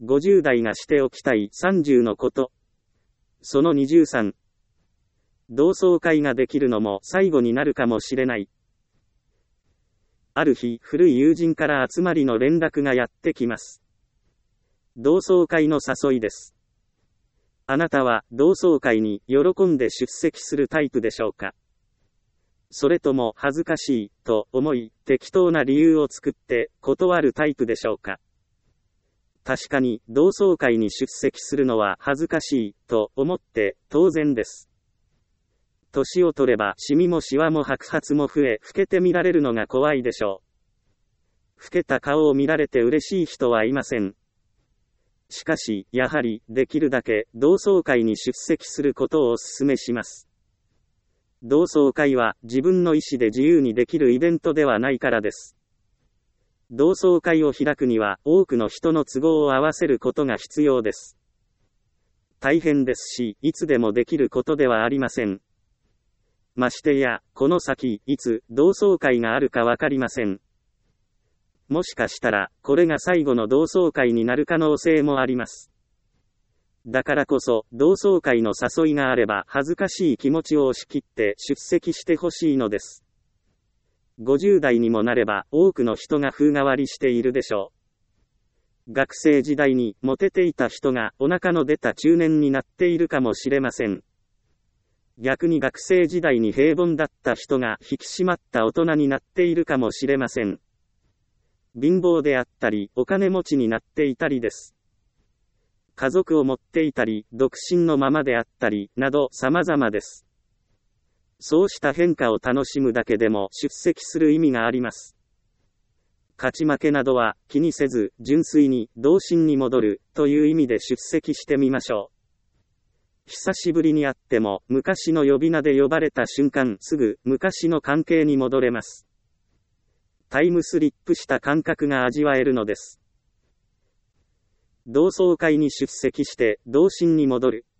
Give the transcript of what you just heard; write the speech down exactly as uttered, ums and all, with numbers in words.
ごじゅう代がしておきたいさんじゅうのこと。そのにじゅうさん。同窓会ができるのも最後になるかもしれない。ある日、古い友人から集まりの連絡がやってきます。同窓会の誘いです。あなたは同窓会に喜んで出席するタイプでしょうか？それとも恥ずかしいと思い適当な理由を作って断るタイプでしょうか？確かに同窓会に出席するのは恥ずかしいと思って当然です。年を取ればシミもシワも白髪も増え、老けて見られるのが怖いでしょう。老けた顔を見られて嬉しい人はいません。しかし、やはり、できるだけ同窓会に出席することをお勧めします。同窓会は自分の意思で自由にできるイベントではないからです。同窓会を開くには多くの人の都合を合わせることが必要です。大変ですし、いつでもできることではありません。ましてや、この先、いつ、同窓会があるかわかりません。もしかしたら、これが最後の同窓会になる可能性もあります。だからこそ、同窓会の誘いがあれば、恥ずかしい気持ちを押し切って出席してほしいのです。ごじゅう代にもなれば、多くの人が風変わりしているでしょう。学生時代にモテていた人がお腹の出た中年になっているかもしれません。逆に学生時代に平凡だった人が引き締まった大人になっているかもしれません。貧乏であったり、お金持ちになっていたりです。家族を持っていたり、独身のままであったり、など様々です。そうした変化を楽しむだけでも出席する意味があります。勝ち負けなどは気にせず、純粋に童心に戻るという意味で出席してみましょう。久しぶりに会っても、昔の呼び名で呼ばれた瞬間、すぐ昔の関係に戻れます。タイムスリップした感覚が味わえるのです。同窓会に出席して、童心に戻る。